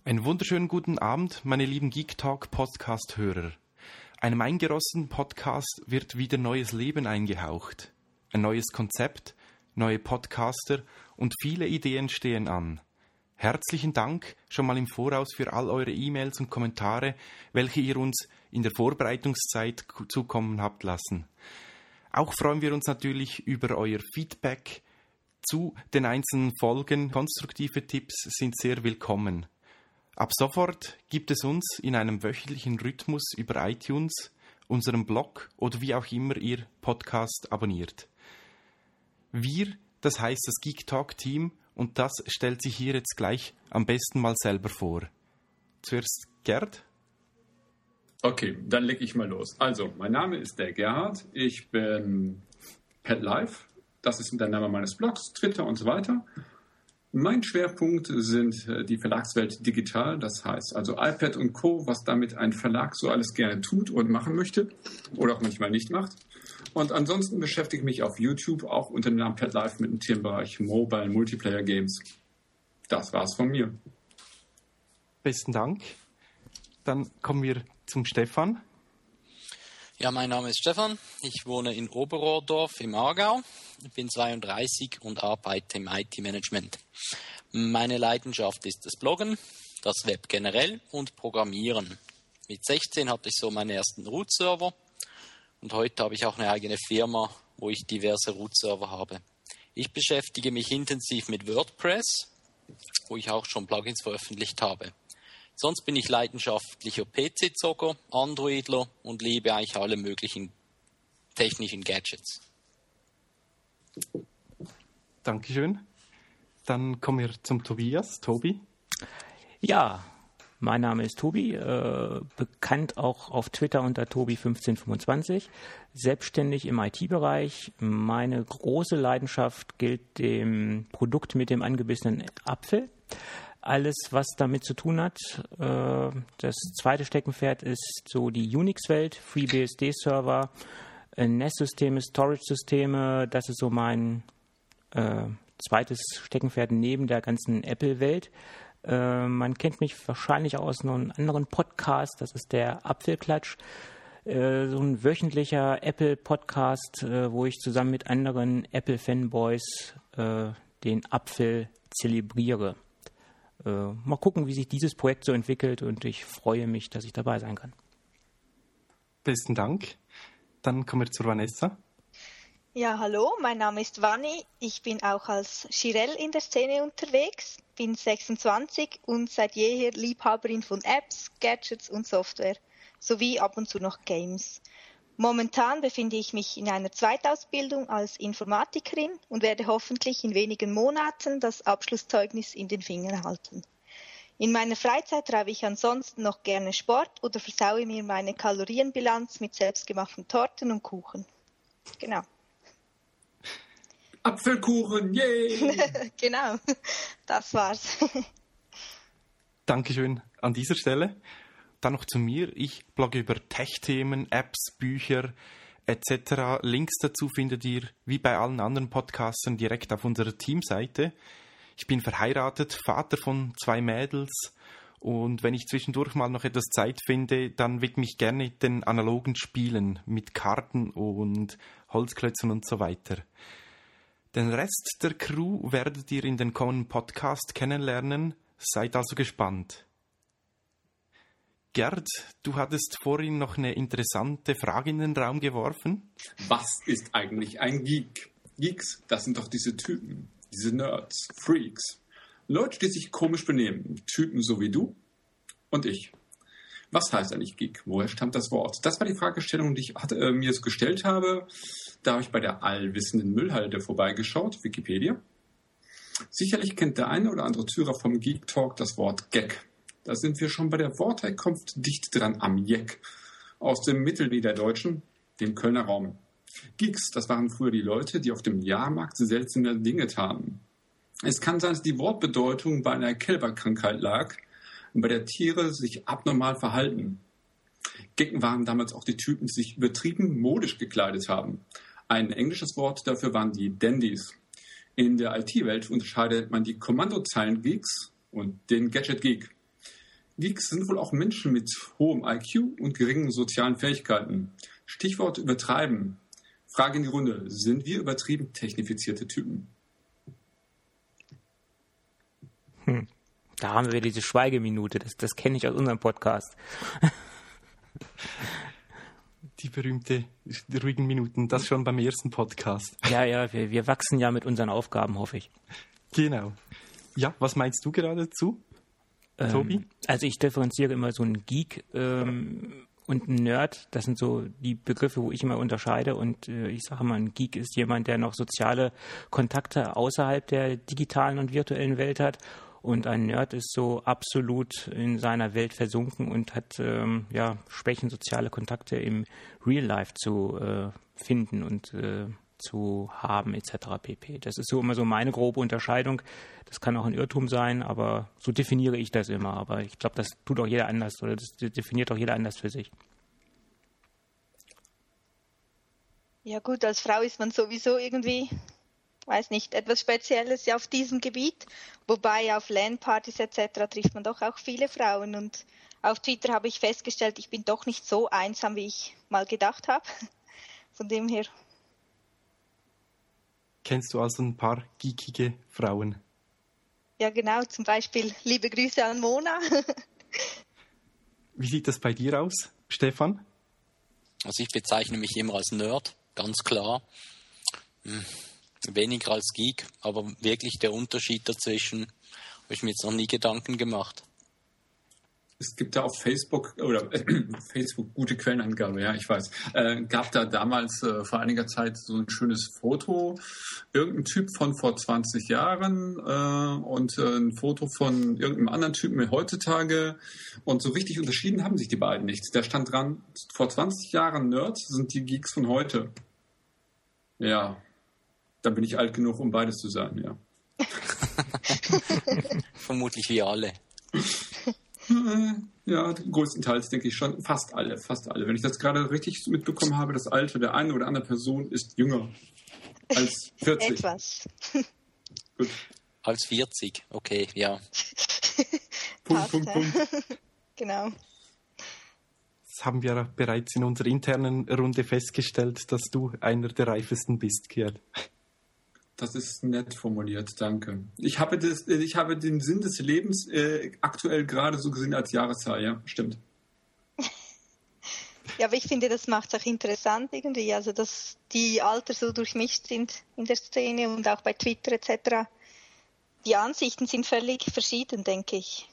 Einen wunderschönen guten Abend, meine lieben Geek Talk Podcast-Hörer. Einem eingerossenen Podcast wird wieder neues Leben eingehaucht. Ein neues Konzept, neue Podcaster und viele Ideen stehen an. Herzlichen Dank schon mal im Voraus für all eure E-Mails und Kommentare, welche ihr uns in der Vorbereitungszeit zukommen habt lassen. Auch freuen wir uns natürlich über euer Feedback zu den einzelnen Folgen. Konstruktive Tipps sind sehr willkommen. Ab sofort gibt es uns in einem wöchentlichen Rhythmus über iTunes, unserem Blog oder wie auch immer ihr Podcast abonniert. Wir, das heißt das Geek Talk Team, und das stellt sich hier jetzt gleich am besten mal selber vor. Zuerst Gerd. Okay, dann leg ich mal los. Also, mein Name ist der Gerhard, ich bin PetLife, das ist der Name meines Blogs, Twitter und so weiter. Mein Schwerpunkt sind die Verlagswelt digital, das heißt also iPad und Co., was damit ein Verlag so alles gerne tut und machen möchte oder auch manchmal nicht macht. Und ansonsten beschäftige ich mich auf YouTube auch unter dem Namen PetLife mit dem Themenbereich Mobile Multiplayer Games. Das war's von mir. Besten Dank. Dann kommen wir zum Stefan. Ja, mein Name ist Stefan. Ich wohne in Oberrohrdorf im Aargau. Ich bin 32 und arbeite im IT-Management. Meine Leidenschaft ist das Bloggen, das Web generell und Programmieren. Mit 16 hatte ich so meinen ersten Root-Server und heute habe ich auch eine eigene Firma, wo ich diverse Root-Server habe. Ich beschäftige mich intensiv mit WordPress, wo ich auch schon Plugins veröffentlicht habe. Sonst bin ich leidenschaftlicher PC-Zocker, Androidler und liebe eigentlich alle möglichen technischen Gadgets. Dankeschön. Dann kommen wir zum Tobias. Tobi? Ja, mein Name ist Tobi, bekannt auch auf Twitter unter Tobi1525, selbstständig im IT-Bereich. Meine große Leidenschaft gilt dem Produkt mit dem angebissenen Apfel. Alles, was damit zu tun hat. Das zweite Steckenpferd ist so die Unix-Welt, FreeBSD-Server, NAS-Systeme, Storage-Systeme. Das ist so mein zweites Steckenpferd neben der ganzen Apple-Welt. Man kennt mich wahrscheinlich aus einem anderen Podcast, das ist der Apfelklatsch. So ein wöchentlicher Apple-Podcast, wo ich zusammen mit anderen Apple-Fanboys den Apfel zelebriere. Mal gucken, wie sich dieses Projekt so entwickelt und ich freue mich, dass ich dabei sein kann. Besten Dank. Dann kommen wir zu Vanessa. Ja, hallo, mein Name ist Vanni. Ich bin auch als Chirel in der Szene unterwegs, bin 26 und seit jeher Liebhaberin von Apps, Gadgets und Software, sowie ab und zu noch Games. Momentan befinde ich mich in einer Zweitausbildung als Informatikerin und werde hoffentlich in wenigen Monaten das Abschlusszeugnis in den Fingern halten. In meiner Freizeit treibe ich ansonsten noch gerne Sport oder versaue mir meine Kalorienbilanz mit selbstgemachten Torten und Kuchen. Genau. Apfelkuchen, yay! Genau, das war's. Dankeschön an dieser Stelle. Dann noch zu mir. Ich blogge über Tech-Themen, Apps, Bücher etc. Links dazu findet ihr, wie bei allen anderen Podcastern, direkt auf unserer Teamseite. Ich bin verheiratet, Vater von 2 Mädels und wenn ich zwischendurch mal noch etwas Zeit finde, dann widme ich gerne den analogen Spielen mit Karten und Holzklötzen und so weiter. Den Rest der Crew werdet ihr in den kommenden Podcast kennenlernen. Seid also gespannt. Gerd, du hattest vorhin noch eine interessante Frage in den Raum geworfen. Was ist eigentlich ein Geek? Geeks, das sind doch diese Typen, diese Nerds, Freaks. Leute, die sich komisch benehmen. Typen so wie du und ich. Was heißt eigentlich Geek? Woher stammt das Wort? Das war die Fragestellung, die ich mir so gestellt habe. Da habe ich bei der allwissenden Müllhalde vorbeigeschaut, Wikipedia. Sicherlich kennt der eine oder andere Zuhörer vom Geek Talk das Wort Gag. Da sind wir schon bei der Wortherkunft dicht dran am Jeck. Aus dem Mittelniederdeutschen, dem Kölner Raum. Geeks, das waren früher die Leute, die auf dem Jahrmarkt seltsame Dinge taten. Es kann sein, dass die Wortbedeutung bei einer Kälberkrankheit lag, bei der Tiere sich abnormal verhalten. Gecken waren damals auch die Typen, die sich übertrieben modisch gekleidet haben. Ein englisches Wort dafür waren die Dandys. In der IT-Welt unterscheidet man die Kommandozeilen-Geeks und den Gadget-Geek. Geeks sind wohl auch Menschen mit hohem IQ und geringen sozialen Fähigkeiten. Stichwort übertreiben. Frage in die Runde. Sind wir übertrieben technifizierte Typen? Da haben wir diese Schweigeminute. Das kenne ich aus unserem Podcast. Die berühmte ruhigen Minuten, das schon beim ersten Podcast. Ja, wir wachsen ja mit unseren Aufgaben, hoffe ich. Genau. Ja, was meinst du gerade dazu, Tobi? Also ich differenziere immer so einen Geek und ein Nerd. Das sind so die Begriffe, wo ich immer unterscheide. Und ich sage mal, ein Geek ist jemand, der noch soziale Kontakte außerhalb der digitalen und virtuellen Welt hat. Und ein Nerd ist so absolut in seiner Welt versunken und hat Schwächen, soziale Kontakte im Real Life zu finden und zu haben etc. pp. Das ist so immer so meine grobe Unterscheidung. Das kann auch ein Irrtum sein, aber so definiere ich das immer. Aber ich glaube, das tut auch jeder anders oder das definiert auch jeder anders für sich. Ja gut, als Frau ist man sowieso irgendwie, weiß nicht, etwas Spezielles ja auf diesem Gebiet. Wobei auf LAN-Partys etc. trifft man doch auch viele Frauen. Und auf Twitter habe ich festgestellt, ich bin doch nicht so einsam, wie ich mal gedacht habe. Von dem her. Kennst du also ein paar geekige Frauen? Ja genau, zum Beispiel liebe Grüße an Mona. Wie sieht das bei dir aus, Stefan? Also ich bezeichne mich immer als Nerd, ganz klar. Weniger als Geek, aber wirklich der Unterschied dazwischen habe ich mir jetzt noch nie Gedanken gemacht. Es gibt da auf Facebook, Facebook gute Quellenangabe, ja, ich weiß, gab da damals vor einiger Zeit so ein schönes Foto, irgendein Typ von vor 20 Jahren und ein Foto von irgendeinem anderen Typen heutzutage und so richtig unterschieden haben sich die beiden nicht. Da stand dran, vor 20 Jahren Nerds sind die Geeks von heute. Ja, dann bin ich alt genug, um beides zu sein, ja. Vermutlich wie alle. Ja, größtenteils denke ich schon. Fast alle. Wenn ich das gerade richtig mitbekommen habe, das Alter der einen oder anderen Person ist jünger als 40. Etwas. Gut. Als 40, okay, ja. Punkt. Genau. Das haben wir bereits in unserer internen Runde festgestellt, dass du einer der reifesten bist, Gerd. Das ist nett formuliert, danke. Ich habe den Sinn des Lebens aktuell gerade so gesehen als Jahreszahl, ja, stimmt. Ja, aber ich finde, das macht es auch interessant irgendwie, also dass die Alter so durchmischt sind in der Szene und auch bei Twitter etc. Die Ansichten sind völlig verschieden, denke ich.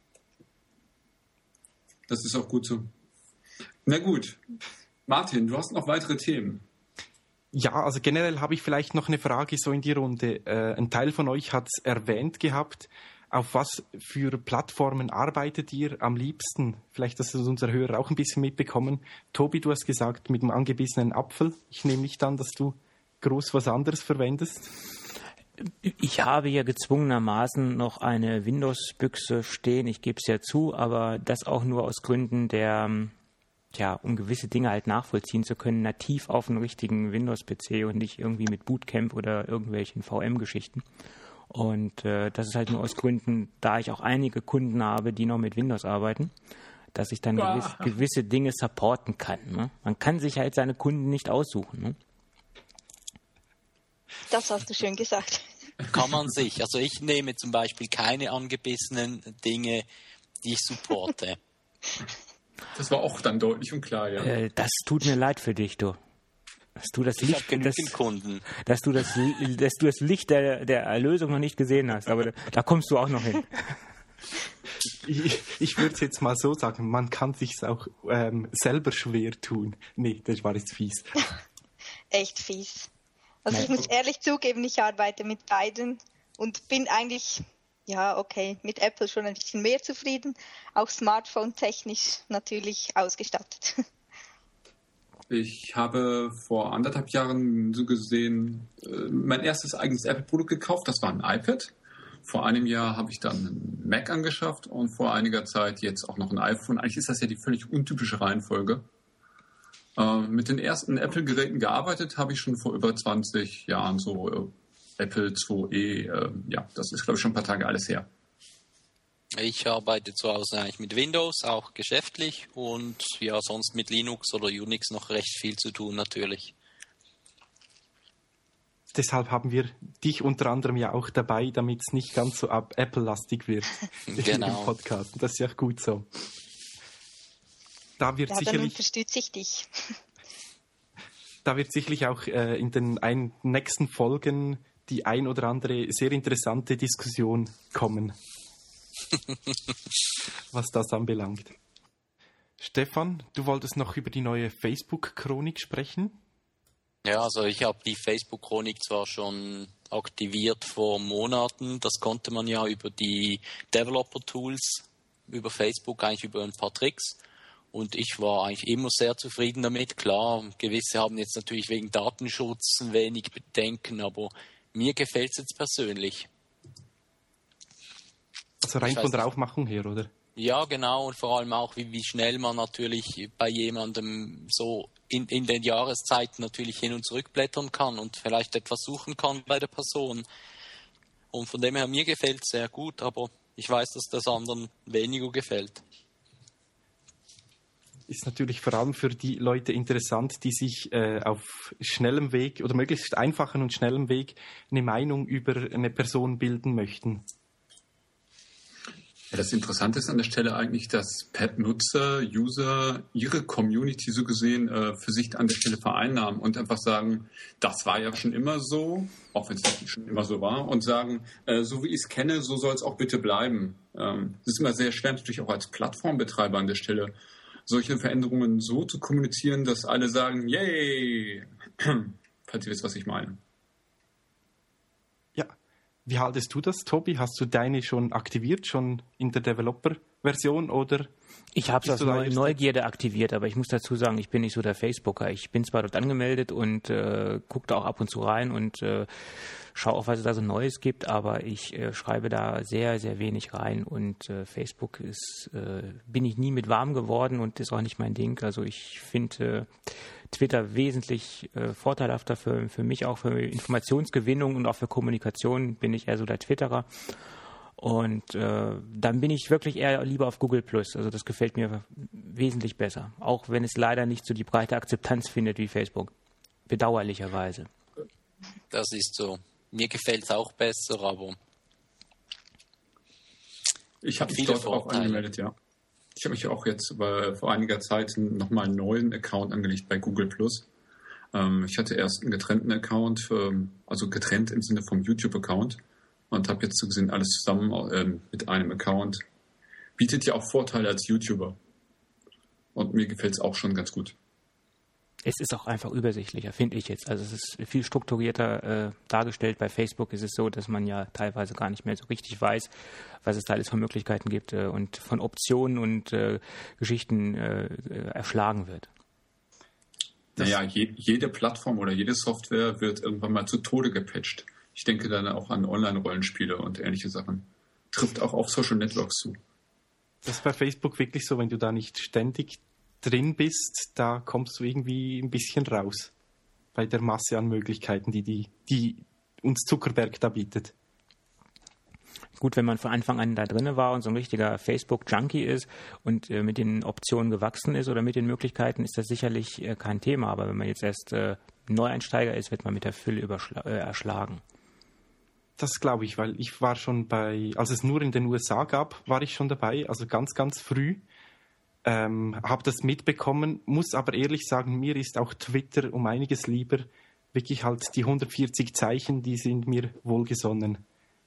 Das ist auch gut so. Na gut. Martin, du hast noch weitere Themen. Ja, also generell habe ich vielleicht noch eine Frage so in die Runde. Ein Teil von euch hat es erwähnt gehabt. Auf was für Plattformen arbeitet ihr am liebsten? Vielleicht, dass das unsere Hörer auch ein bisschen mitbekommen. Tobi, du hast gesagt, mit dem angebissenen Apfel. Ich nehme nicht an, dass du groß was anderes verwendest. Ich habe ja gezwungenermaßen noch eine Windows-Büchse stehen. Ich gebe es ja zu, aber das auch nur aus Gründen um gewisse Dinge halt nachvollziehen zu können, nativ auf einem richtigen Windows-PC und nicht irgendwie mit Bootcamp oder irgendwelchen VM-Geschichten. Und das ist halt nur aus Gründen, da ich auch einige Kunden habe, die noch mit Windows arbeiten, dass ich dann gewisse Dinge supporten kann. Ne? Man kann sich halt seine Kunden nicht aussuchen. Ne? Das hast du schön gesagt. Kann man sich. Also ich nehme zum Beispiel keine angebissenen Dinge, die ich supporte. Das war auch dann deutlich und klar, ja. Das tut mir leid für dich, du. Dass du das Licht, Kunden. Dass du das Licht der Erlösung noch nicht gesehen hast, aber da kommst du auch noch hin. Ich würde es jetzt mal so sagen, man kann sich's auch selber schwer tun. Nee, das war jetzt fies. Echt fies. Also ich muss ehrlich zugeben, ich arbeite mit beiden und bin eigentlich, mit Apple schon ein bisschen mehr zufrieden, auch Smartphone-technisch natürlich ausgestattet. Ich habe vor 1,5 Jahren so gesehen mein erstes eigenes Apple-Produkt gekauft, das war ein iPad. Vor einem Jahr habe ich dann einen Mac angeschafft und vor einiger Zeit jetzt auch noch ein iPhone. Eigentlich ist das ja die völlig untypische Reihenfolge. Mit den ersten Apple-Geräten gearbeitet habe ich schon vor über 20 Jahren, so Apple IIe. Das ist, glaube ich, schon ein paar Tage alles her. Ich arbeite zu Hause eigentlich mit Windows, auch geschäftlich, und ja, sonst mit Linux oder Unix noch recht viel zu tun natürlich. Deshalb haben wir dich unter anderem ja auch dabei, damit es nicht ganz so Apple-lastig wird Genau. im Podcast. Das ist ja auch gut so. Da wird Ja, dann sicherlich, unterstütze ich dich. da wird sicherlich auch in den nächsten Folgen die ein oder andere sehr interessante Diskussion kommen, was das anbelangt. Stefan, du wolltest noch über die neue Facebook-Chronik sprechen? Ja, also ich habe die Facebook-Chronik zwar schon aktiviert vor Monaten, das konnte man ja über die Developer-Tools, über Facebook, eigentlich über ein paar Tricks. Und ich war eigentlich immer sehr zufrieden damit. Klar, gewisse haben jetzt natürlich wegen Datenschutz ein wenig Bedenken, aber mir gefällt es jetzt persönlich. Also rein von der Aufmachung her, oder? Ja, genau. Und vor allem auch, wie schnell man natürlich bei jemandem so in den Jahreszeiten natürlich hin und zurück blättern kann und vielleicht etwas suchen kann bei der Person. Und von dem her, mir gefällt es sehr gut, aber ich weiß, dass das anderen weniger gefällt. Ist natürlich vor allem für die Leute interessant, die sich auf schnellem Weg oder möglichst einfachen und schnellem Weg eine Meinung über eine Person bilden möchten. Ja, das Interessante ist an der Stelle eigentlich, dass Nutzer, User ihre Community so gesehen für sich an der Stelle vereinnahmen und einfach sagen, das war ja schon immer so, auch wenn es nicht schon immer so war, und sagen, so wie ich es kenne, so soll es auch bitte bleiben. Es ist immer sehr schwer, natürlich auch als Plattformbetreiber an der Stelle, solche Veränderungen so zu kommunizieren, dass alle sagen, yay, falls ihr wisst, was ich meine. Ja, wie haltest du das, Tobi? Hast du deine schon aktiviert, schon in der Developer-Version, oder? Ich habe es aus Neugierde aktiviert, aber ich muss dazu sagen, ich bin nicht so der Facebooker. Ich bin zwar dort angemeldet und gucke da auch ab und zu rein und schaue auch, was es da so Neues gibt, aber ich schreibe da sehr, sehr wenig rein und Facebook bin ich nie mit warm geworden und ist auch nicht mein Ding. Also ich finde Twitter wesentlich vorteilhafter für mich, auch für Informationsgewinnung und auch für Kommunikation bin ich eher so der Twitterer. Und dann bin ich wirklich eher lieber auf Google+. Also das gefällt mir wesentlich besser. Auch wenn es leider nicht so die breite Akzeptanz findet wie Facebook. Bedauerlicherweise. Das ist so. Mir gefällt es auch besser, aber ich habe mich dort auch angemeldet, ja. Ich habe mich auch jetzt vor einiger Zeit nochmal einen neuen Account angelegt bei Google+. Ich hatte erst einen getrennten Account, also getrennt im Sinne vom YouTube-Account. Und habe jetzt so gesehen alles zusammen mit einem Account. Bietet ja auch Vorteile als YouTuber. Und mir gefällt es auch schon ganz gut. Es ist auch einfach übersichtlicher, finde ich jetzt. Also es ist viel strukturierter dargestellt. Bei Facebook ist es so, dass man ja teilweise gar nicht mehr so richtig weiß, was es da alles für Möglichkeiten gibt und von Optionen und Geschichten erschlagen wird. Naja, jede Plattform oder jede Software wird irgendwann mal zu Tode gepatcht. Ich denke dann auch an Online-Rollenspiele und ähnliche Sachen. Trifft auch auf Social Networks zu. Das ist bei Facebook wirklich so, wenn du da nicht ständig drin bist, da kommst du irgendwie ein bisschen raus. Bei der Masse an Möglichkeiten, die uns Zuckerberg da bietet. Gut, wenn man von Anfang an da drin war und so ein richtiger Facebook-Junkie ist und mit den Optionen gewachsen ist oder mit den Möglichkeiten, ist das sicherlich kein Thema. Aber wenn man jetzt erst Neueinsteiger ist, wird man mit der Fülle erschlagen. Das glaube ich, weil ich war schon als es nur in den USA gab, war ich schon dabei, also ganz, ganz früh. Habe das mitbekommen, muss aber ehrlich sagen, mir ist auch Twitter um einiges lieber. Wirklich halt die 140 Zeichen, die sind mir wohlgesonnen.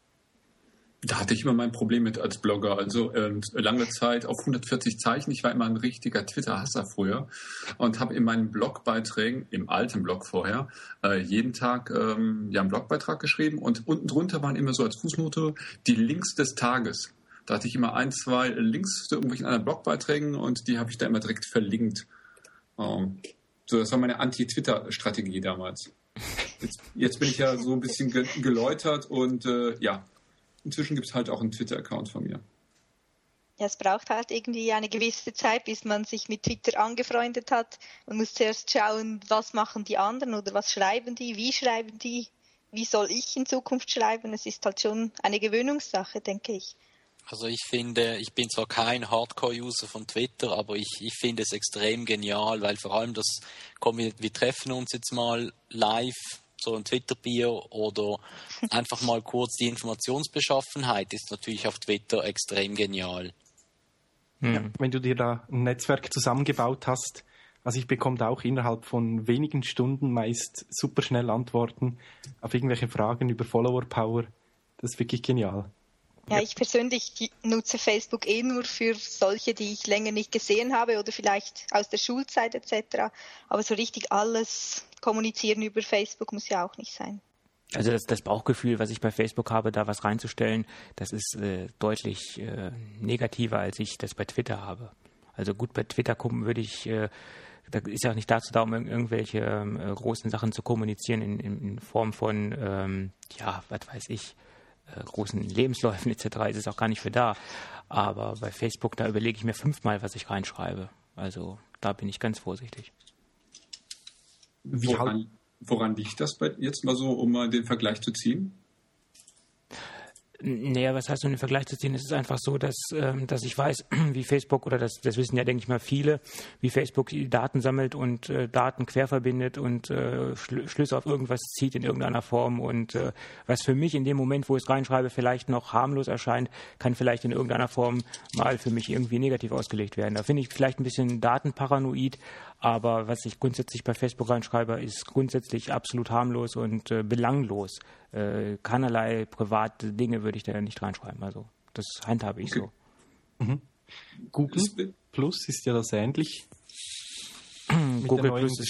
Da hatte ich immer mein Problem mit als Blogger. Also lange Zeit auf 140 Zeichen. Ich war immer ein richtiger Twitter-Hasser früher und habe in meinen Blogbeiträgen, im alten Blog vorher, jeden Tag einen Blogbeitrag geschrieben und unten drunter waren immer so als Fußnote die Links des Tages. Da hatte ich immer 1, 2 Links zu irgendwelchen anderen Blogbeiträgen und die habe ich da immer direkt verlinkt. So, das war meine Anti-Twitter-Strategie damals. Jetzt bin ich ja so ein bisschen geläutert und inzwischen gibt es halt auch einen Twitter-Account von mir. Ja, es braucht halt irgendwie eine gewisse Zeit, bis man sich mit Twitter angefreundet hat. Man muss zuerst schauen, was machen die anderen oder was schreiben die, wie soll ich in Zukunft schreiben. Es ist halt schon eine Gewöhnungssache, denke ich. Also ich finde, ich bin zwar kein Hardcore-User von Twitter, aber ich finde es extrem genial, weil vor allem wir treffen uns jetzt mal live, so ein Twitter-Bier oder einfach mal kurz die Informationsbeschaffenheit ist natürlich auf Twitter extrem genial. Ja, wenn du dir da ein Netzwerk zusammengebaut hast, also ich bekomme da auch innerhalb von wenigen Stunden meist super schnell Antworten auf irgendwelche Fragen über Follower-Power. Das ist wirklich genial. Ja, ich persönlich nutze Facebook nur für solche, die ich länger nicht gesehen habe oder vielleicht aus der Schulzeit etc. Aber so richtig alles kommunizieren über Facebook muss ja auch nicht sein. Also das Bauchgefühl, was ich bei Facebook habe, da was reinzustellen, das ist deutlich negativer, als ich das bei Twitter habe. Also gut, bei Twitter würde ich, da ist ja auch nicht dazu da, um irgendwelche großen Sachen zu kommunizieren in Form von, was weiß ich, großen Lebensläufen etc. ist es auch gar nicht für da. Aber bei Facebook, da überlege ich mir 5-mal, was ich reinschreibe. Also da bin ich ganz vorsichtig. Woran liegt das jetzt mal so, um mal den Vergleich zu ziehen? Naja, was heißt so einen Vergleich zu ziehen? Es ist einfach so, dass ich weiß, wie Facebook, oder das wissen ja, denke ich mal, viele, wie Facebook die Daten sammelt und Daten querverbindet und Schlüsse auf irgendwas zieht in irgendeiner Form. Und was für mich in dem Moment, wo ich es reinschreibe, vielleicht noch harmlos erscheint, kann vielleicht in irgendeiner Form mal für mich irgendwie negativ ausgelegt werden. Da finde ich vielleicht ein bisschen datenparanoid, aber was ich grundsätzlich bei Facebook reinschreibe, ist grundsätzlich absolut harmlos und belanglos. Keinerlei private Dinge würde ich da nicht reinschreiben. Also das handhabe ich so. Mhm. Google Plus ist ja das ähnlich. Google Plus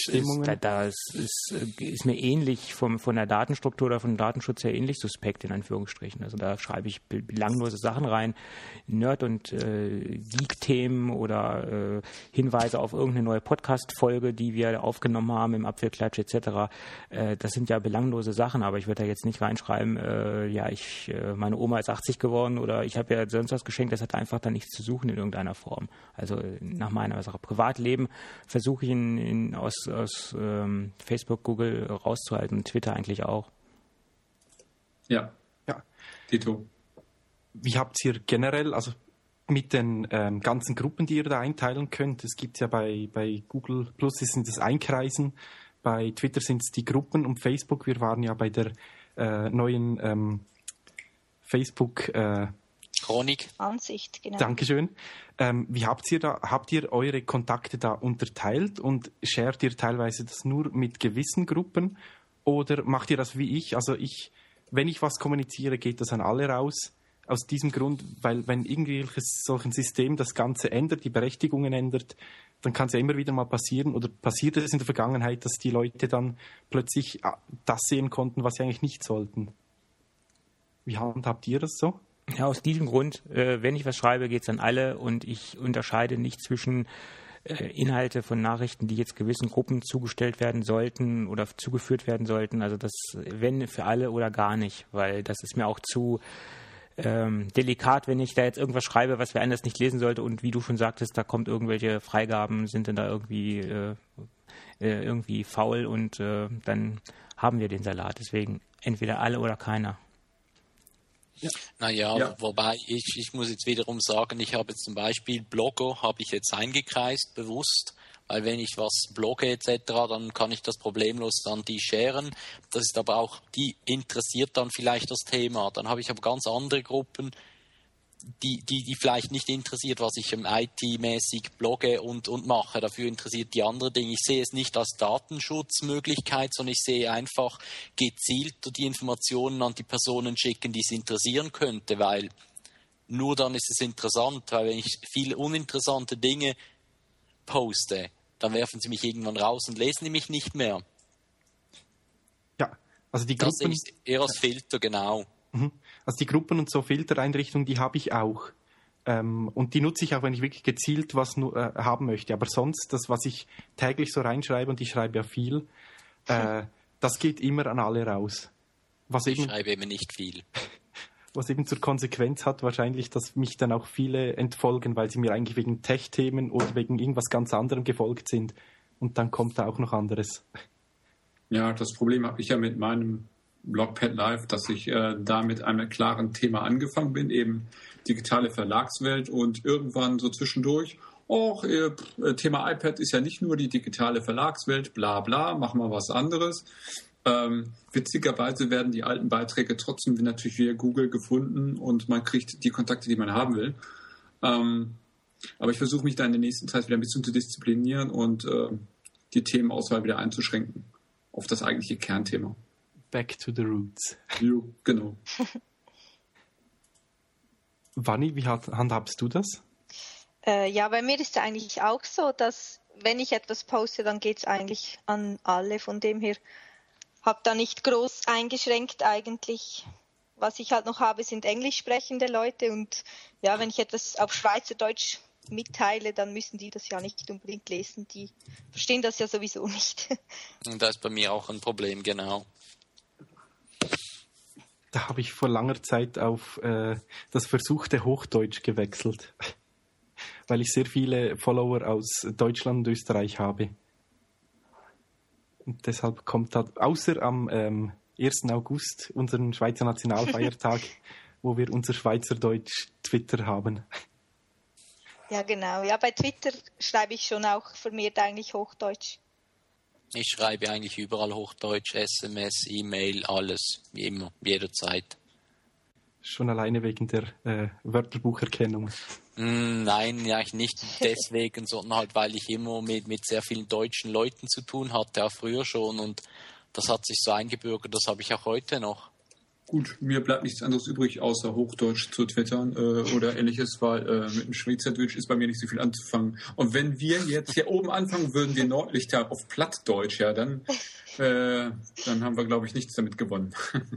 ist mir ähnlich von der Datenstruktur oder vom Datenschutz her ähnlich suspekt, in Anführungsstrichen. Also da schreibe ich belanglose Sachen rein, Nerd- und Geek-Themen oder Hinweise auf irgendeine neue Podcast-Folge, die wir aufgenommen haben im Apfelklatsch etc. Das sind ja belanglose Sachen, aber ich würde da jetzt nicht reinschreiben, meine Oma ist 80 geworden oder ich habe ja sonst was geschenkt. Das hat einfach da nichts zu suchen in irgendeiner Form. Also nach meiner Sache. Privatleben versuche ich aus Facebook, Google rauszuhalten, Twitter eigentlich auch. Ja. Tito. Wie habt ihr generell, also mit den ganzen Gruppen, die ihr da einteilen könnt, es gibt ja bei Google Plus sind es Einkreisen, bei Twitter sind es die Gruppen und Facebook, wir waren ja bei der neuen Facebook Chronik. Ansicht, genau. Dankeschön. Wie habt ihr eure Kontakte da unterteilt und shared ihr teilweise das nur mit gewissen Gruppen oder macht ihr das wie ich? Also wenn ich was kommuniziere, geht das an alle raus. Aus diesem Grund, weil wenn irgendwelches solchen System das Ganze ändert, die Berechtigungen ändert, dann kann es ja immer wieder mal passieren oder passiert es in der Vergangenheit, dass die Leute dann plötzlich das sehen konnten, was sie eigentlich nicht sollten. Wie handhabt ihr das so? Ja, aus diesem Grund, wenn ich was schreibe, geht es an alle und ich unterscheide nicht zwischen Inhalte von Nachrichten, die jetzt gewissen Gruppen zugestellt werden sollten oder zugeführt werden sollten. Also das, wenn für alle oder gar nicht, weil das ist mir auch zu delikat, wenn ich da jetzt irgendwas schreibe, was wer anders nicht lesen sollte und wie du schon sagtest, da kommt irgendwelche Freigaben, sind denn da irgendwie faul und dann haben wir den Salat. Deswegen entweder alle oder keiner. Ja. Naja, wobei ich muss jetzt wiederum sagen, ich habe jetzt zum Beispiel Blogger, habe ich jetzt eingekreist, bewusst, weil wenn ich was blogge etc., dann kann ich das problemlos dann die sharen. Das ist aber auch, die interessiert dann vielleicht das Thema. Dann habe ich aber ganz andere Gruppen, die vielleicht nicht interessiert, was ich IT-mäßig blogge und mache. Dafür interessiert die andere Dinge. Ich sehe es nicht als Datenschutzmöglichkeit, sondern ich sehe einfach gezielt die Informationen an die Personen schicken, die es interessieren könnte, weil nur dann ist es interessant, weil wenn ich viele uninteressante Dinge poste, dann werfen sie mich irgendwann raus und lesen die mich nicht mehr. Ja, also die Gruppen... Das ist eher als Filter, genau. Also die Gruppen und so Filtereinrichtungen, die habe ich auch. Und die nutze ich auch, wenn ich wirklich gezielt was haben möchte. Aber sonst, das, was ich täglich so reinschreibe, und ich schreibe ja viel, das geht immer an alle raus. Ich schreibe eben nicht viel. Was eben zur Konsequenz hat wahrscheinlich, dass mich dann auch viele entfolgen, weil sie mir eigentlich wegen Tech-Themen oder wegen irgendwas ganz anderem gefolgt sind. Und dann kommt da auch noch anderes. Ja, das Problem habe ich ja mit meinem Blog Pet Life, dass ich da mit einem klaren Thema angefangen bin, eben digitale Verlagswelt und irgendwann so zwischendurch, Thema iPad ist ja nicht nur die digitale Verlagswelt, bla bla, machen wir was anderes. Witzigerweise werden die alten Beiträge trotzdem natürlich via Google gefunden und man kriegt die Kontakte, die man haben will. Aber ich versuche mich da in der nächsten Zeit wieder ein bisschen zu disziplinieren und die Themenauswahl wieder einzuschränken auf das eigentliche Kernthema. Back to the roots. Jo, genau. Vanni, wie handhabst du das? Ja, bei mir ist es eigentlich auch so, dass wenn ich etwas poste, dann geht es eigentlich an alle. Von dem her habe da nicht groß eingeschränkt eigentlich. Was ich halt noch habe, sind englisch sprechende Leute. Und ja, wenn ich etwas auf Schweizerdeutsch mitteile, dann müssen die das ja nicht unbedingt lesen. Die verstehen das ja sowieso nicht. Und das ist bei mir auch ein Problem, genau. Da habe ich vor langer Zeit auf das versuchte Hochdeutsch gewechselt, weil ich sehr viele Follower aus Deutschland und Österreich habe. Und deshalb kommt da, außer am 1. August, unseren Schweizer Nationalfeiertag, wo wir unser Schweizerdeutsch Twitter haben. Ja, genau. Ja, bei Twitter schreibe ich schon auch vermehrt eigentlich Hochdeutsch. Ich schreibe eigentlich überall Hochdeutsch, SMS, E-Mail, alles, wie immer, jederzeit. Schon alleine wegen der Wörterbucherkennung. Nein, ja, nicht deswegen, sondern halt, weil ich immer mit sehr vielen deutschen Leuten zu tun hatte, auch früher schon. Und das hat sich so eingebürgert, das habe ich auch heute noch. Gut, mir bleibt nichts anderes übrig, außer Hochdeutsch zu twittern oder ähnliches, weil mit dem Schweizerdeutsch ist bei mir nicht so viel anzufangen. Und wenn wir jetzt hier oben anfangen würden, den Nordlichter auf Plattdeutsch, ja, dann haben wir, glaube ich, nichts damit gewonnen.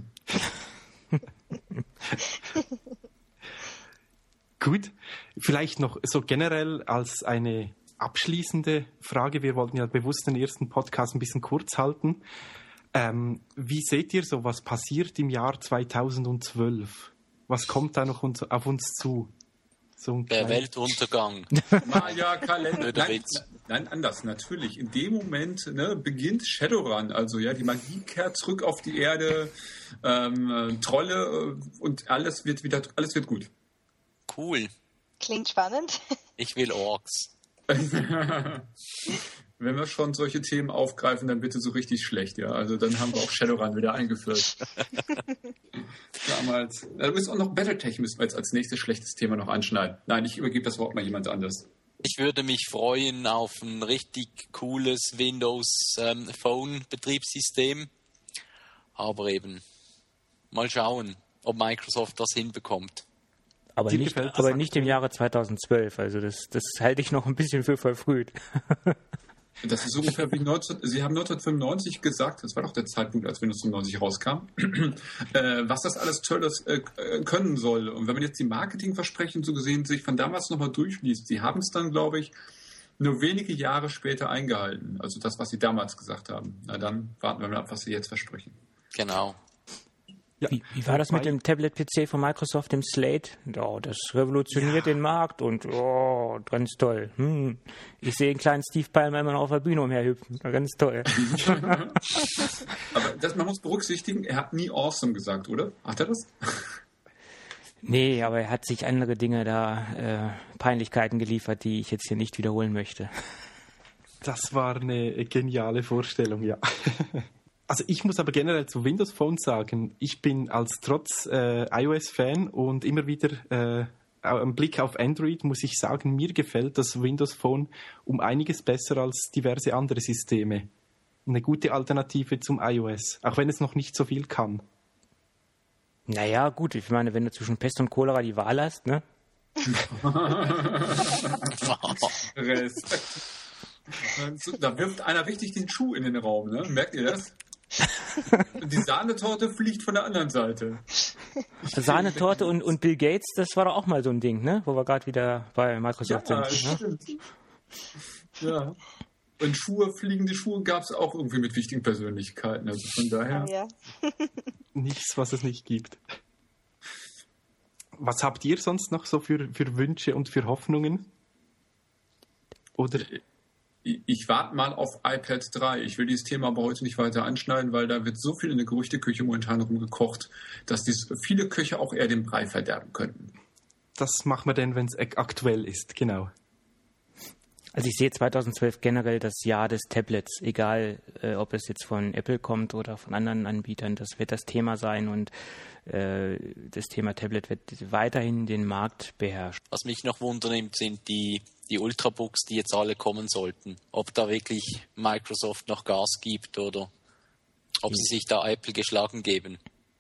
Gut, vielleicht noch so generell als eine abschließende Frage. Wir wollten ja bewusst den ersten Podcast ein bisschen kurz halten. Wie seht ihr so, was passiert im Jahr 2012? Was kommt da noch auf uns zu? So der Weltuntergang. Maya-Kalender. Nein, anders, natürlich. In dem Moment beginnt Shadowrun. Also ja, die Magie kehrt zurück auf die Erde, Trolle und alles wird gut. Cool. Klingt spannend. Ich will Orks. Wenn wir schon solche Themen aufgreifen, dann bitte so richtig schlecht, ja. Also dann haben wir auch Shadowrun wieder eingeführt. Damals. Da müssen auch noch Battletech müssen wir jetzt als nächstes schlechtes Thema noch anschneiden. Nein, ich übergebe das Wort mal jemand anders. Ich würde mich freuen auf ein richtig cooles Windows Phone Betriebssystem. Aber eben mal schauen, ob Microsoft das hinbekommt. Aber nicht im Jahre 2012. Also das halte ich noch ein bisschen für verfrüht. Das ist so ungefähr wie Sie haben 1995 gesagt, das war doch der Zeitpunkt, als Windows 95 rauskam, was das alles Tolles können soll. Und wenn man jetzt die Marketingversprechen so gesehen sich von damals nochmal durchliest, sie haben es dann, glaube ich, nur wenige Jahre später eingehalten. Also das, was sie damals gesagt haben. Na dann warten wir mal ab, was sie jetzt versprechen. Genau. Ja. Wie war das mit dem Tablet-PC von Microsoft, dem Slate? Oh, das revolutioniert den Markt und ganz toll. Ich sehe einen kleinen Steve Ballmer immer noch auf der Bühne umherhüpfen. Ganz toll. Aber man muss berücksichtigen, er hat nie awesome gesagt, oder? Hat er das? Nee, aber er hat sich andere Dinge da, Peinlichkeiten geliefert, die ich jetzt hier nicht wiederholen möchte. Das war eine geniale Vorstellung, ja. Also ich muss aber generell zu Windows Phone sagen, ich bin als trotz iOS-Fan und immer wieder im Blick auf Android muss ich sagen, mir gefällt das Windows Phone um einiges besser als diverse andere Systeme. Eine gute Alternative zum iOS, auch wenn es noch nicht so viel kann. Naja, gut, ich meine, wenn du zwischen Pest und Cholera die Wahl hast, ne? Respekt. Da wirft einer richtig den Schuh in den Raum, ne? Merkt ihr das? Die Sahnetorte fliegt von der anderen Seite. Sahnetorte und Bill Gates, das war doch auch mal so ein Ding, ne? Wo wir gerade wieder bei Microsoft sind. Stimmt. Ne? Ja. Und fliegende Schuhe gab es auch irgendwie mit wichtigen Persönlichkeiten. Also von daher. Ja. Nichts, was es nicht gibt. Was habt ihr sonst noch so für Wünsche und für Hoffnungen? Oder? Ich warte mal auf iPad 3. Ich will dieses Thema aber heute nicht weiter anschneiden, weil da wird so viel in der Gerüchteküche momentan rumgekocht, dass viele Köche auch eher den Brei verderben könnten. das machen wir dann, wenn es aktuell ist, genau. Also ich sehe 2012 generell das Jahr des Tablets, egal ob es jetzt von Apple kommt oder von anderen Anbietern, das wird das Thema sein und das Thema Tablet wird weiterhin den Markt beherrschen. Was mich noch wundernimmt, sind die Ultrabooks, die jetzt alle kommen sollten. Ob da wirklich Microsoft noch Gas gibt oder ob sie sich da Apple geschlagen geben.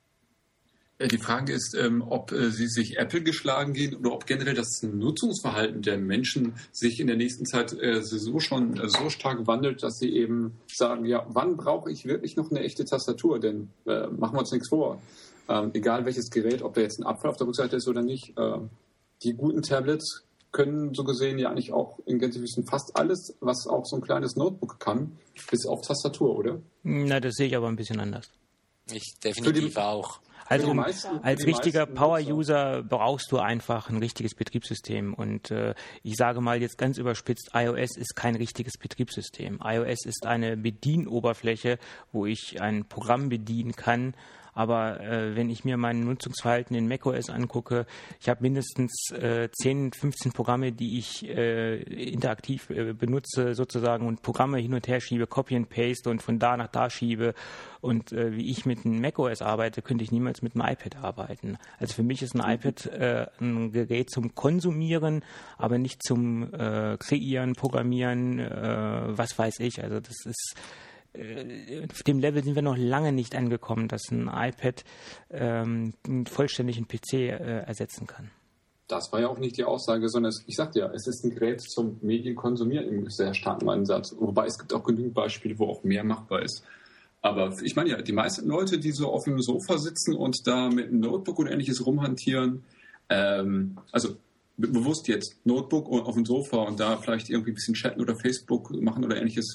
Die Frage ist, ob sie sich Apple geschlagen gehen oder ob generell das Nutzungsverhalten der Menschen sich in der nächsten Zeit so stark wandelt, dass sie eben sagen, ja, wann brauche ich wirklich noch eine echte Tastatur? Denn machen wir uns nichts vor. Egal welches Gerät, ob da jetzt ein Apfel auf der Rückseite ist oder nicht, die guten Tablets können so gesehen ja eigentlich auch in Gänsefüßen fast alles, was auch so ein kleines Notebook kann, bis auf Tastatur, oder? Na, das sehe ich aber ein bisschen anders. Ich definitiv auch. Also als richtiger Power-User brauchst du einfach ein richtiges Betriebssystem. Und ich sage mal jetzt ganz überspitzt, iOS ist kein richtiges Betriebssystem. iOS ist eine Bedienoberfläche, wo ich ein Programm bedienen kann. Aber wenn ich mir mein Nutzungsverhalten in macOS angucke, ich habe mindestens 10, 15 Programme, die ich interaktiv benutze sozusagen und Programme hin und her schiebe, Copy and Paste und von da nach da schiebe. Und wie ich mit einem macOS arbeite, könnte ich niemals mit einem iPad arbeiten. Also für mich ist ein iPad ein Gerät zum Konsumieren, aber nicht zum Kreieren, Programmieren, was weiß ich. Also das ist... Auf dem Level sind wir noch lange nicht angekommen, dass ein iPad einen vollständigen PC ersetzen kann. Das war ja auch nicht die Aussage, sondern ich sagte ja, es ist ein Gerät zum Medienkonsumieren im sehr starken Ansatz. Wobei es gibt auch genügend Beispiele, wo auch mehr machbar ist. Aber ich meine ja, die meisten Leute, die so auf dem Sofa sitzen und da mit einem Notebook und Ähnliches rumhantieren, also bewusst jetzt Notebook und auf dem Sofa und da vielleicht irgendwie ein bisschen chatten oder Facebook machen oder Ähnliches,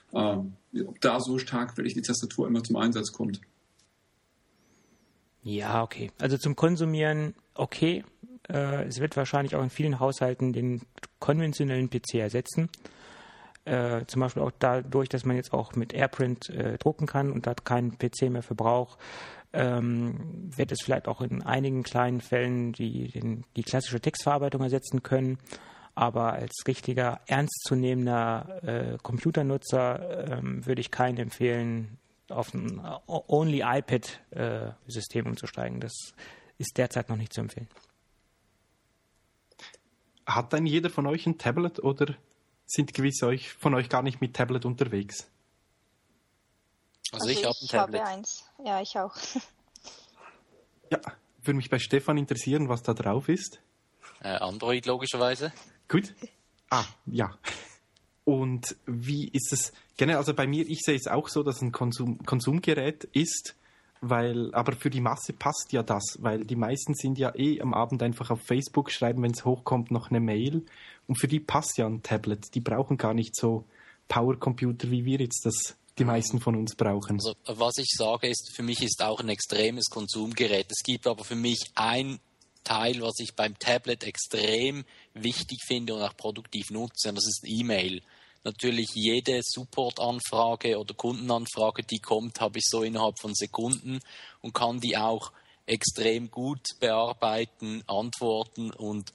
ob da so stark wirklich die Tastatur immer zum Einsatz kommt. Ja, okay. Also zum Konsumieren, okay. Es wird wahrscheinlich auch in vielen Haushalten den konventionellen PC ersetzen. Zum Beispiel auch dadurch, dass man jetzt auch mit AirPrint drucken kann und da keinen PC mehr für braucht, wird es vielleicht auch in einigen kleinen Fällen die klassische Textverarbeitung ersetzen können. Aber als richtiger, ernstzunehmender Computernutzer würde ich keinen empfehlen, auf ein Only-iPad-System umzusteigen. Das ist derzeit noch nicht zu empfehlen. Hat denn jeder von euch ein Tablet oder sind gewisse von euch gar nicht mit Tablet unterwegs? Also ich habe ein Tablet. Habe eins. Ja, ich auch. Ja, würde mich bei Stefan interessieren, was da drauf ist. Android logischerweise. Gut. Ja. Und wie ist es generell? Also bei mir, ich sehe es auch so, dass es ein Konsumgerät ist, aber für die Masse passt ja das, weil die meisten sind ja am Abend einfach auf Facebook, schreiben, wenn es hochkommt, noch eine Mail. Und für die passt ja ein Tablet. Die brauchen gar nicht so Powercomputer, wie wir jetzt das die meisten von uns brauchen. Also was ich sage, ist, für mich ist auch ein extremes Konsumgerät. Es gibt aber für mich ein Teil, was ich beim Tablet extrem wichtig finde und auch produktiv nutze, und das ist E-Mail. Natürlich jede Support-Anfrage oder Kundenanfrage, die kommt, habe ich so innerhalb von Sekunden und kann die auch extrem gut bearbeiten, antworten und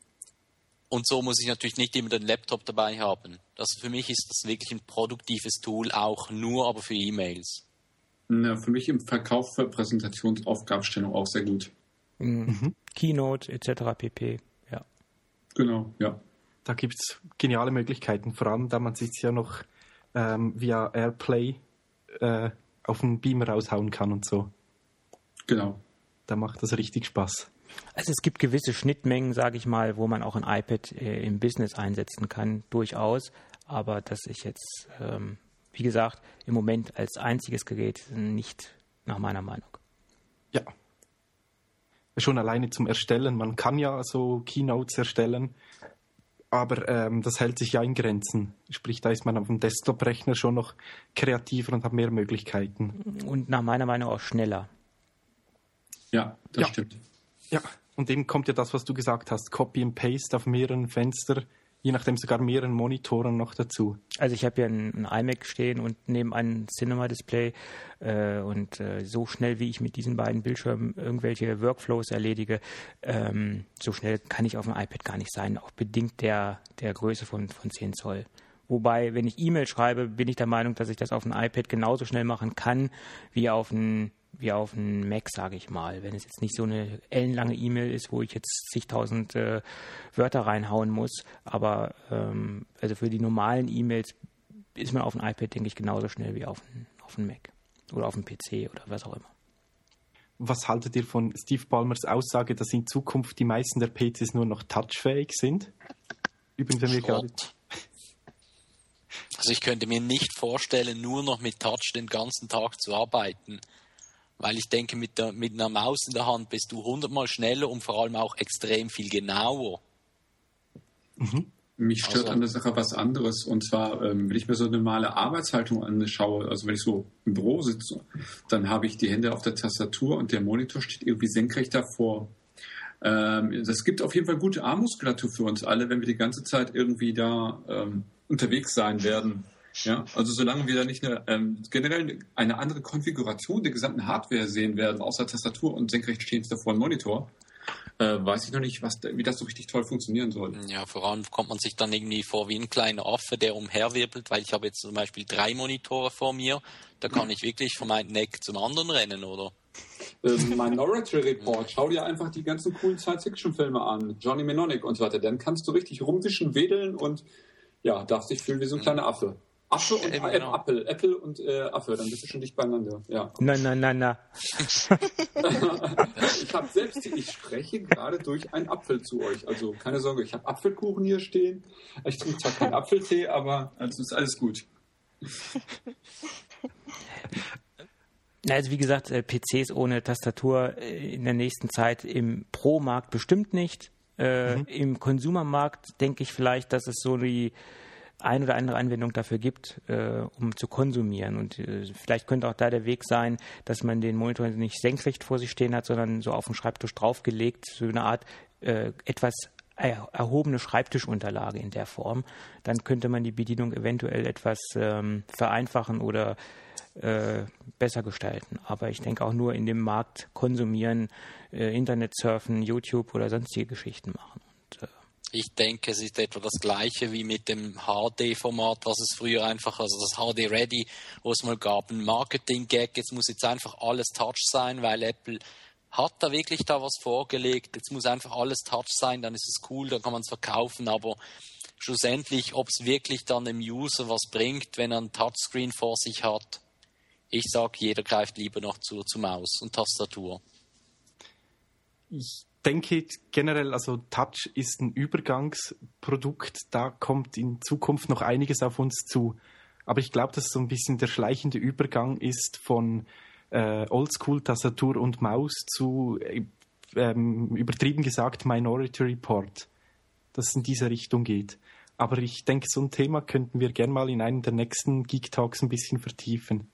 so muss ich natürlich nicht immer den Laptop dabei haben. Für mich ist das wirklich ein produktives Tool, auch nur aber für E-Mails. Ja, für mich im Verkauf für Präsentationsaufgabenstellung auch sehr gut. Keynote etc. pp. Ja. Genau, ja. Da gibt es geniale Möglichkeiten, vor allem da man sich ja noch via Airplay auf den Beamer raushauen kann und so. Genau. Da macht das richtig Spaß. Also es gibt gewisse Schnittmengen, sage ich mal, wo man auch ein iPad im Business einsetzen kann, durchaus. Aber das ist jetzt, wie gesagt, im Moment als einziges Gerät nicht nach meiner Meinung. Ja. Schon alleine zum Erstellen. Man kann ja so Keynotes erstellen, aber das hält sich ja in Grenzen. Sprich, da ist man auf dem Desktop-Rechner schon noch kreativer und hat mehr Möglichkeiten. Und nach meiner Meinung auch schneller. Ja, das stimmt. Ja, und eben kommt ja das, was du gesagt hast, Copy and Paste auf mehreren Fenstern Je nachdem sogar mehreren Monitoren noch dazu. Also ich habe ja ein iMac stehen und neben ein Cinema-Display und so schnell, wie ich mit diesen beiden Bildschirmen irgendwelche Workflows erledige, so schnell kann ich auf dem iPad gar nicht sein, auch bedingt der Größe von 10 Zoll. Wobei, wenn ich E-Mail schreibe, bin ich der Meinung, dass ich das auf dem iPad genauso schnell machen kann, wie auf dem Mac, sage ich mal. Wenn es jetzt nicht so eine ellenlange E-Mail ist, wo ich jetzt zigtausend Wörter reinhauen muss. Aber also für die normalen E-Mails ist man auf dem iPad, denke ich, genauso schnell wie auf dem Mac oder auf dem PC oder was auch immer. Was haltet ihr von Steve Ballmers Aussage, dass in Zukunft die meisten der PCs nur noch touchfähig sind? Übrigens, wenn wir gerade... Also ich könnte mir nicht vorstellen, nur noch mit Touch den ganzen Tag zu arbeiten. Weil ich denke, mit einer Maus in der Hand bist du 100-mal schneller und vor allem auch extrem viel genauer. Mhm. Mich stört an der Sache was anderes. Und zwar, wenn ich mir so eine normale Arbeitshaltung anschaue, also wenn ich so im Büro sitze, dann habe ich die Hände auf der Tastatur und der Monitor steht irgendwie senkrecht davor. Das gibt auf jeden Fall gute Armmuskulatur für uns alle, wenn wir die ganze Zeit irgendwie da unterwegs sein werden. Ja, also solange wir da nicht generell eine andere Konfiguration der gesamten Hardware sehen werden, außer Tastatur und senkrecht stehend davor ein Monitor, weiß ich noch nicht, wie das so richtig toll funktionieren soll. Ja, vor allem kommt man sich dann irgendwie vor wie ein kleiner Affe, der umherwirbelt, weil ich habe jetzt zum Beispiel 3 Monitore vor mir, da kann ich wirklich von einem Eck zum anderen rennen, oder? Minority Report, schau dir einfach die ganzen coolen Science-Fiction-Filme an, Johnny Mnemonic und so weiter, dann kannst du richtig rumwischen, wedeln und ja, darfst dich fühlen wie so ein kleiner Affe. Affe und genau. Apple und Affe, dann bist du schon dicht beieinander. Ja. Na. Ich spreche gerade durch einen Apfel zu euch. Also keine Sorge, ich habe Apfelkuchen hier stehen. Ich trinke zwar keinen Apfeltee, aber es ist alles gut. Also wie gesagt, PCs ohne Tastatur in der nächsten Zeit im Pro-Markt bestimmt nicht. Im Konsumermarkt denke ich vielleicht, dass es so die ein oder andere Anwendung dafür gibt, um zu konsumieren. Und vielleicht könnte auch da der Weg sein, dass man den Monitor nicht senkrecht vor sich stehen hat, sondern so auf den Schreibtisch draufgelegt, so eine Art etwas erhobene Schreibtischunterlage in der Form. Dann könnte man die Bedienung eventuell etwas vereinfachen oder besser gestalten. Aber ich denke auch nur in dem Markt konsumieren, Internet surfen, YouTube oder sonstige Geschichten machen. Und, ich denke, es ist etwa das Gleiche wie mit dem HD-Format, was es früher einfach, also das HD-Ready, wo es mal gab, ein Marketing-Gag, jetzt muss jetzt einfach alles Touch sein, weil Apple hat da wirklich da was vorgelegt, jetzt muss einfach alles Touch sein, dann ist es cool, dann kann man es verkaufen, aber schlussendlich, ob es wirklich dann dem User was bringt, wenn er ein Touchscreen vor sich hat, ich sage, jeder greift lieber noch zur Maus und Tastatur. Ich denke generell, also Touch ist ein Übergangsprodukt, da kommt in Zukunft noch einiges auf uns zu. Aber ich glaube, dass so ein bisschen der schleichende Übergang ist von Oldschool-Tastatur und Maus zu, übertrieben gesagt, Minority Report, dass es in diese Richtung geht. Aber ich denke, so ein Thema könnten wir gerne mal in einem der nächsten Geek Talks ein bisschen vertiefen.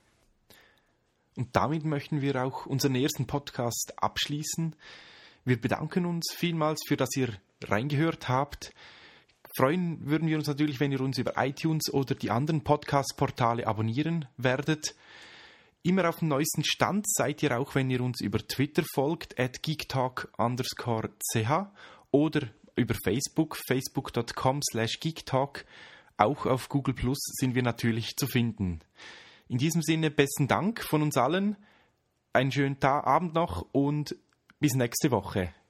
Und damit möchten wir auch unseren ersten Podcast abschließen. Wir bedanken uns vielmals für, dass ihr reingehört habt. Freuen würden wir uns natürlich, wenn ihr uns über iTunes oder die anderen Podcast-Portale abonnieren werdet. Immer auf dem neuesten Stand seid ihr auch, wenn ihr uns über Twitter folgt, @geektalk_ch oder über Facebook, facebook.com/geektalk. Auch auf Google Plus sind wir natürlich zu finden. In diesem Sinne, besten Dank von uns allen. Einen schönen Abend noch und bis nächste Woche.